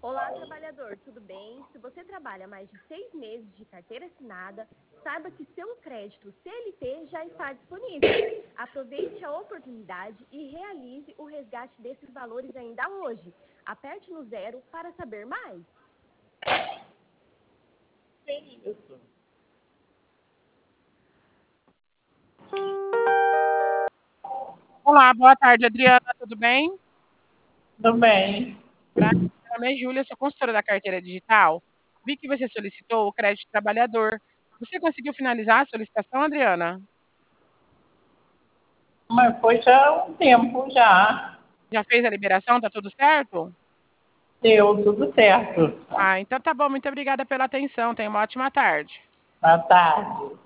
Olá, trabalhador, tudo bem? Se você trabalha mais de 6 meses de carteira assinada, saiba que seu crédito CLT já está disponível. Aproveite a oportunidade e realize o resgate desses valores ainda hoje. Aperte no 0 para saber mais. Que isso? Olá, boa tarde, Adriana, tudo bem? Tudo bem. Meu nome é Júlia, sou consultora da carteira digital. Vi que você solicitou o crédito trabalhador. Você conseguiu finalizar a solicitação, Adriana? Mas foi já há um tempo já. Já fez a liberação? Tá tudo certo? Deu tudo certo. Ah, então tá bom. Muito obrigada pela atenção. Tenha uma ótima tarde. Boa tarde.